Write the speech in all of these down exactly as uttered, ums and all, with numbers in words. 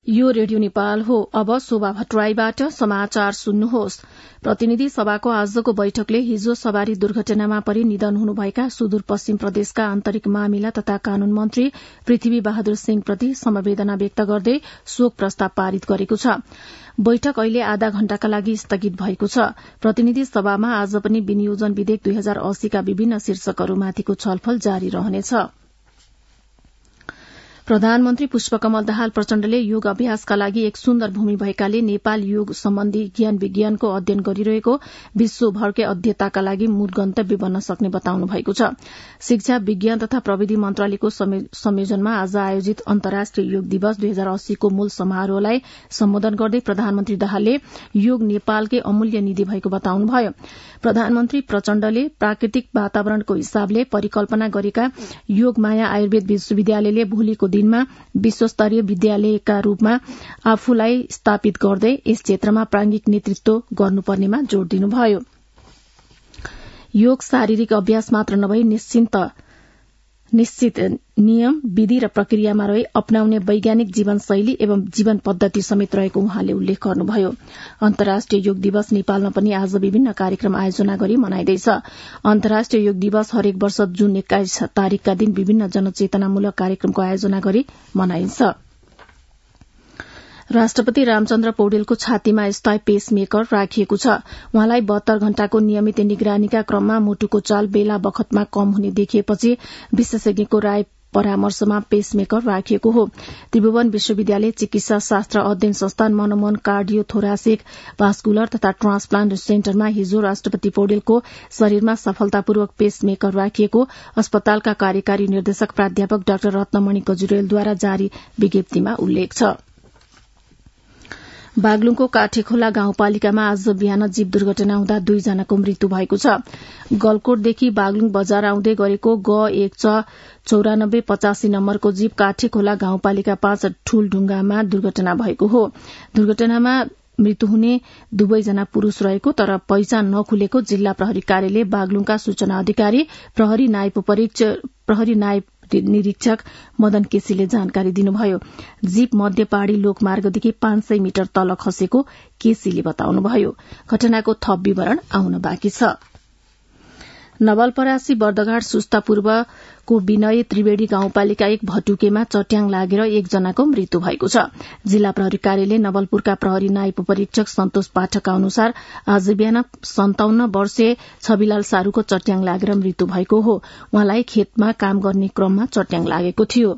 यो रेडियो नेपाल हो। अब शोभा भट्टराईबाट समाचार सुन्नुहोस्। प्रतिनिधि सभाको आजको बैठकले हिजो सवारी दुर्घटनामा परि निधन हुनुभएका सुदूरपश्चिम प्रदेशका आन्तरिक मामिला तथा कानून मन्त्री पृथ्वी बहादुर सिंहप्रति समवेदना व्यक्त गर्दै शोक प्रस्ताव पारित गरेको छ। बैठक अहिले आधा घण्टाका लागि स्थगित भएको छ। प्रतिनिधि सभामा आज पनि विनियोजन विधेयक दुई हजार अस्सीका विभिन्न शीर्षकहरूमाथिको छलफल जारी रहनेछ। प्रधानमन्त्री पुष्पकमल दाहाल प्रचण्डले योग अभ्यासका लागि एक सुन्दर भूमि भएकाले नेपाल योग सम्बन्धी ज्ञान विज्ञानको अध्ययन गरिरहेको विश्वभरकै अध्येताका लागि मूल गन्तव्य बन्न सक्ने बताउनु भएको छ। शिक्षा विज्ञान तथा प्रविधि मन्त्रालयको संयोजनमा आज आयोजित अन्तर्राष्ट्रिय योग दिवस दुई हजार अस्सीको मूल समारोहलाई सम्बोधन गर्दै प्रधानमन्त्री दाहालले योग नेपालकै अमूल्य निधि भएको बताउनुभयो। प्रधानमन्त्री प्रचण्डले प्राकृतिक वातावरणको हिसाबले परिकल्पना गरेका योग माया आयुर्वेद विश्वविद्यालयले भोलिको दिनमा विश्वस्तरीय विद्यालयका रूपमा आफूलाई स्थापित गर्दै यस क्षेत्रमा प्राज्ञिक नेतृत्व गर्नुपर्नेमा जोड़ दिनुभयो। योग शारीरिक अभ्यास मात्र नभई निश्चित निश्चित नियम विधि र प्रक्रियामा रही अपनाउने वैज्ञानिक जीवनशैली एवं जीवन पद्धति समेत रहेको उहाँले उल्लेख गर्नुभयो। अन्तर्राष्ट्रिय योग दिवस नेपालमा पनि आज विभिन्न कार्यक्रम आयोजना गरी मनाइँदैछ। अन्तर्राष्ट्रिय योग दिवस हरेक वर्ष जून एक्काइस तारीकका दिन विभिन्न जनचेतनामूलक कार्यक्रमको आयोजना गरी मनाइन्छ। राष्ट्रपति रामचन्द्र पौडेलको छातीमा स्थायी पेसमेकर राखिएको छ। उहाँलाई बहत्तर घण्टाको नियमित निगरानीका क्रममा मुटुको चाल बेला बखतमा कम हुने देखिएपछि विशेषज्ञको राय परामर्शमा पेसमेकर राखिएको हो। त्रिभुवन विश्वविद्यालय चिकित्सा शास्त्र अध्ययन संस्थान मनोमन कार्डियो थोरासिक भास्कुलर तथा ट्रान्सप्लान्ट सेन्टरमा हिजो राष्ट्रपति पौडेलको शरीरमा सफलतापूर्वक पेसमेकर राखिएको अस्पतालका कार्यकारी निर्देशक प्राध्यापक डाक्टर रत्नमणि गजुरेलद्वारा जारी विज्ञप्तिमा उल्लेख छ। बागलुङको काठेखोला गाउँपालिकामा आज बिहान जीप दुर्घटना हुँदा दुईजनाको मृत्यु भएको छ। गलकोटदेखि बागलुङ बजार आउँदै गरेको ग एक च चौरानब्बे पचासी नम्बरको जीप काठेखोला गाउँपालिका पाँच ठूलढुङ्गामा दुर्घटना भएको हो। दुर्घटनामा मृत्यु हुने दुवैजना पुरूष रहेको तर पहिचान नखुलेको जिल्ला प्रहरी कार्यालय बागलुङका सूचना अधिकारी प्रहरी नायब प्रहरी नायब निरीक्षक मदन केसीले जानकारी दिनुभयो। जीप मध्य पहाड़ी लोकमार्गदेखि पाँच सय मिटर तल खसेको केसीले बताउनुभयो। घटनाको थप विवरण आउन बाँकी छ। नवलपरासी बर्दघाट सुस्ता पूर्वको विनय त्रिवेणी गाउँपालिका एक भटुकेमा चट्याङ लागेर एकजनाको मृत्यु भएको छ। जिल्ला प्रहरी कार्यालय नवलपुरका प्रहरी नायब परीक्षक सन्तोष पाठकका अनुसार आज बिहान सन्ताउन्न वर्षीय छविलाल सारूको चट्याङ लागेर मृत्यु भएको हो। उहाँलाई खेतमा काम गर्ने क्रममा चट्याङ लागेको थियो।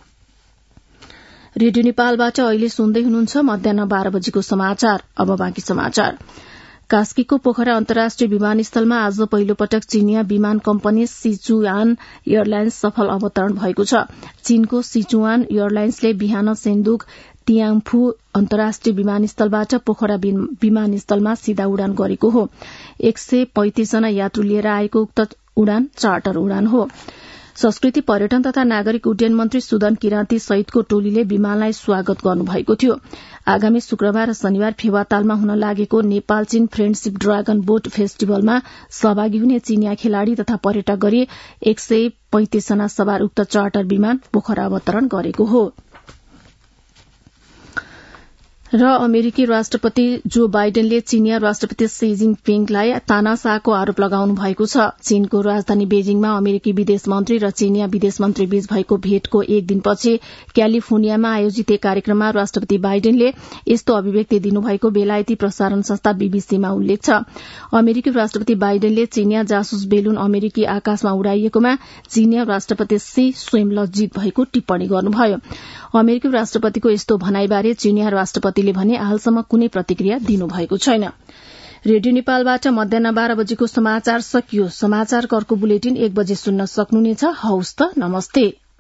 रेडियो नेपालबाट अहिले सुन्दै हुनुहुन्छ मध्याह बाह्र बजेको समाचार। अब बाँकी समाचार। कास्कीको पोखरा अन्तर्राष्ट्रिय विमानस्थलमा आज पहिलो पटक चीनिया विमान कम्पनी सिचुआन एयरलाइन्स सफल अवतरण भएको छ। चीनको सिचुआन एयरलाइन्सले बिहान सेन्दुक तियाङफू अन्तर्राष्ट्रिय विमानस्थलबाट पोखरा विमानस्थलमा सीधा उडान गरेको हो। एक सय पैंतिस जना यात्रु लिएर आएको उक्त उडान चार्टर उडान हो। संस्कृति पर्यटन तथा नागरिक उड्डयन मन्त्री सुदन किराँती सहितको टोलीले विमानलाई स्वागत गर्नुभएको थियो। आगामी शुक्रबार र शनिबार फेवातालमा हुन लागेको नेपाल चीन फ्रेण्डशिप ड्रागन बोट फेस्टिभलमा सहभागी हुने चीनिया खेलाड़ी तथा पर्यटक गरी एक सय पैंतिस जना सवार उक्त चार्टर विमान पोखरा अवतरण गरेको हो। र अमेरिकी राष्ट्रपति जो बाइडेनले चीनिया राष्ट्रपति शी जिनपिङलाई तानाशाहको आरोप लगाउनु भएको छ। चीनको राजधानी बेजिङमा अमेरिकी विदेश मन्त्री र चीनिया विदेश मन्त्री बीच भएको भेटको एक दिनपछि क्यालिफोर्नियामा आयोजित एक कार्यक्रममा राष्ट्रपति बाइडेनले यस्तो अभिव्यक्ति दिनुभएको बेलायती प्रसारण संस्था बीबीसीमा उल्लेख छ। अमेरिकी राष्ट्रपति बाइडेनले चीनिया जासुस बेलुन अमेरिकी आकाशमा उडाइएकोमा चीनिया राष्ट्रपति शी स्वयं लज्जित भएको टिप्पणी गर्नुभयो। अमेरिकी राष्ट्रपतिको यस्तो भनाईबारे चीनिया राष्ट्रपतिले भने हालसम्म कुनै प्रतिक्रिया दिनुभएको छैन। रेडियो नेपालबाट मध्याह बाह्र बजेको समाचार सकियो। समाचारको अर्को बुलेटिन एक बजे सुन्न सक्नुहुनेछ। हौस् त, नमस्ते।